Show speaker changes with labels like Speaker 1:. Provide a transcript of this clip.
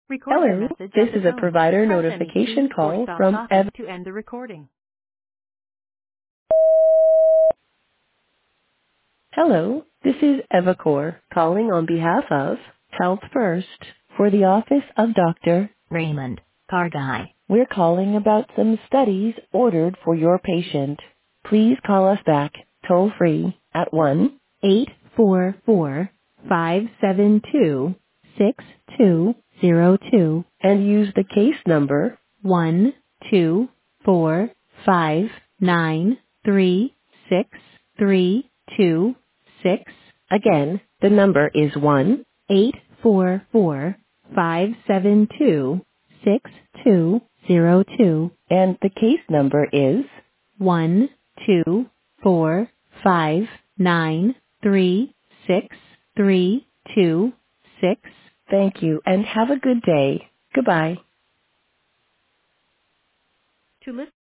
Speaker 1: Record your
Speaker 2: Hello,
Speaker 1: message
Speaker 2: this
Speaker 1: at the
Speaker 2: is a
Speaker 1: tone.
Speaker 2: provider
Speaker 1: Press any
Speaker 2: notification
Speaker 1: key or
Speaker 2: call
Speaker 1: stop
Speaker 2: from
Speaker 1: talking to end the recording.
Speaker 2: Hello, this is Evacor calling on behalf of Health First for the office of Dr. Raymond Carguy. We're calling about some studies ordered for your patient. Please call us back toll free at 1-844-572-6202 and use the case number 124593632. Again, the number is 1-844-572-6202 and the case number is 124593632. Thank you and have a good day. Goodbye.
Speaker 1: To listen